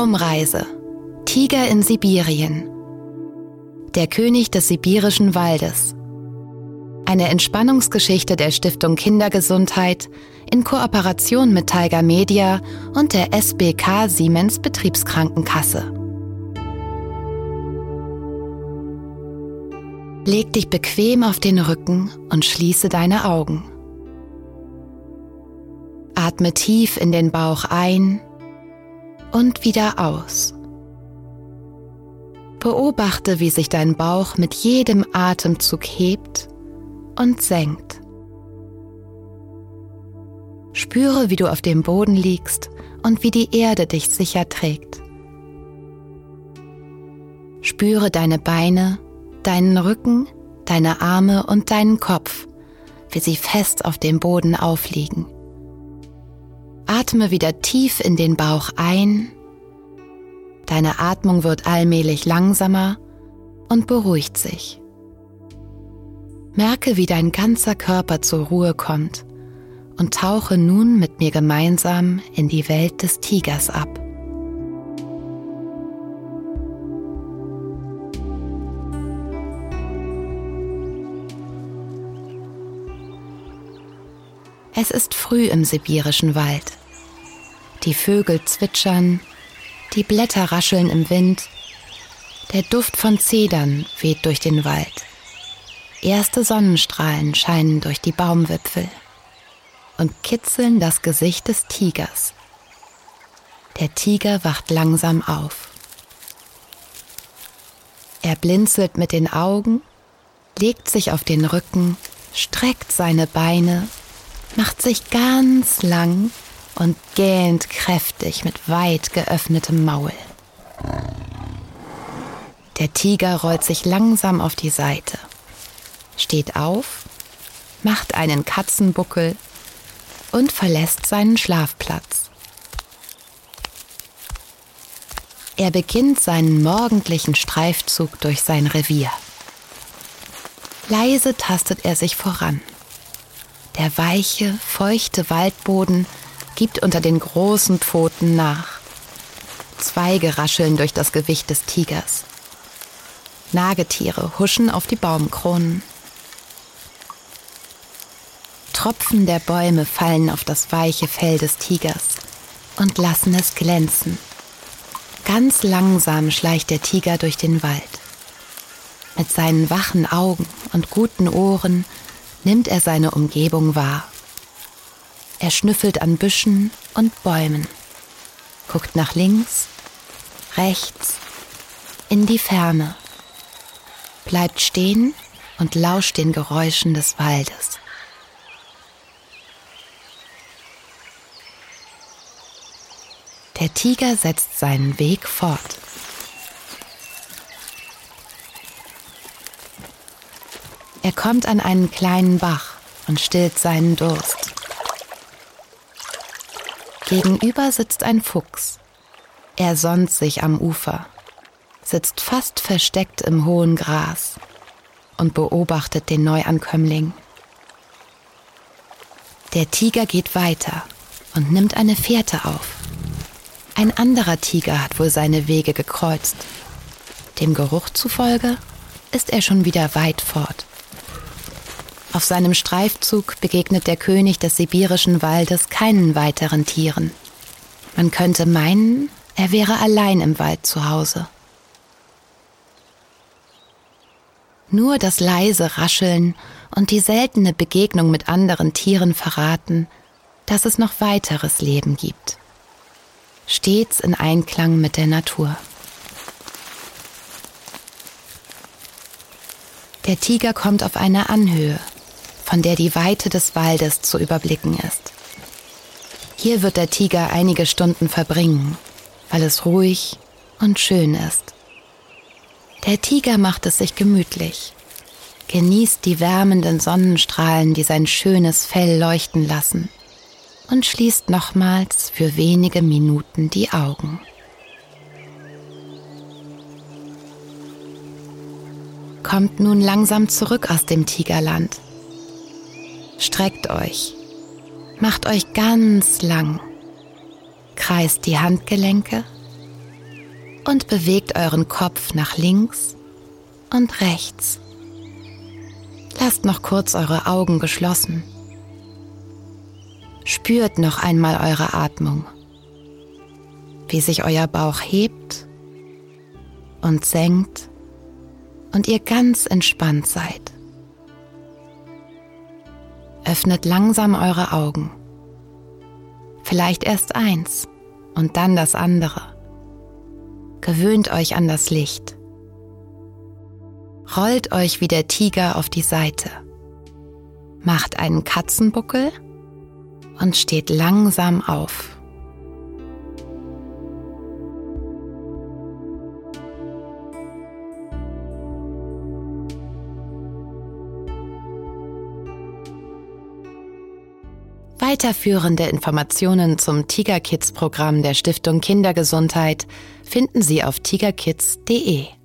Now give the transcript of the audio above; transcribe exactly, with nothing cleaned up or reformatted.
Traumreise. Tiger in Sibirien. Der König des sibirischen Waldes. Eine Entspannungsgeschichte der Stiftung Kindergesundheit in Kooperation mit Tiger Media und der S B K Siemens Betriebskrankenkasse. Leg dich bequem auf den Rücken und schließe deine Augen. Atme tief in den Bauch ein und wieder aus. Beobachte, wie sich dein Bauch mit jedem Atemzug hebt und senkt. Spüre, wie du auf dem Boden liegst und wie die Erde dich sicher trägt. Spüre deine Beine, deinen Rücken, deine Arme und deinen Kopf, wie sie fest auf dem Boden aufliegen. Atme wieder tief in den Bauch ein. Deine Atmung wird allmählich langsamer und beruhigt sich. Merke, wie dein ganzer Körper zur Ruhe kommt und tauche nun mit mir gemeinsam in die Welt des Tigers ab. Es ist früh im sibirischen Wald. Die Vögel zwitschern, die Blätter rascheln im Wind, der Duft von Zedern weht durch den Wald. Erste Sonnenstrahlen scheinen durch die Baumwipfel und kitzeln das Gesicht des Tigers. Der Tiger wacht langsam auf. Er blinzelt mit den Augen, legt sich auf den Rücken, streckt seine Beine, macht sich ganz lang und gähnt kräftig mit weit geöffnetem Maul. Der Tiger rollt sich langsam auf die Seite, steht auf, macht einen Katzenbuckel und verlässt seinen Schlafplatz. Er beginnt seinen morgendlichen Streifzug durch sein Revier. Leise tastet er sich voran. Der weiche, feuchte Waldboden gibt unter den großen Pfoten nach. Zweige rascheln durch das Gewicht des Tigers. Nagetiere huschen auf die Baumkronen. Tropfen der Bäume fallen auf das weiche Fell des Tigers und lassen es glänzen. Ganz langsam schleicht der Tiger durch den Wald. Mit seinen wachen Augen und guten Ohren nimmt er seine Umgebung wahr. Er schnüffelt an Büschen und Bäumen, guckt nach links, rechts, in die Ferne, bleibt stehen und lauscht den Geräuschen des Waldes. Der Tiger setzt seinen Weg fort. Er kommt an einen kleinen Bach und stillt seinen Durst. Gegenüber sitzt ein Fuchs. Er sonnt sich am Ufer, sitzt fast versteckt im hohen Gras und beobachtet den Neuankömmling. Der Tiger geht weiter und nimmt eine Fährte auf. Ein anderer Tiger hat wohl seine Wege gekreuzt. Dem Geruch zufolge ist er schon wieder weit fort. Auf seinem Streifzug begegnet der König des sibirischen Waldes keinen weiteren Tieren. Man könnte meinen, er wäre allein im Wald zu Hause. Nur das leise Rascheln und die seltene Begegnung mit anderen Tieren verraten, dass es noch weiteres Leben gibt. Stets in Einklang mit der Natur. Der Tiger kommt auf eine Anhöhe, von der die Weite des Waldes zu überblicken ist. Hier wird der Tiger einige Stunden verbringen, weil es ruhig und schön ist. Der Tiger macht es sich gemütlich, genießt die wärmenden Sonnenstrahlen, die sein schönes Fell leuchten lassen, und schließt nochmals für wenige Minuten die Augen. Kommt nun langsam zurück aus dem Tigerland. Streckt euch, macht euch ganz lang, kreist die Handgelenke, und bewegt euren Kopf nach links und rechts. Lasst noch kurz eure Augen geschlossen. Spürt noch einmal eure Atmung, wie sich euer Bauch hebt und senkt und ihr ganz entspannt seid. Öffnet langsam eure Augen. Vielleicht erst eins und dann das andere. Gewöhnt euch an das Licht. Rollt euch wie der Tiger auf die Seite. Macht einen Katzenbuckel und steht langsam auf. Weiterführende Informationen zum Tiger Kids Programm der Stiftung Kindergesundheit finden Sie auf tiger kids punkt de.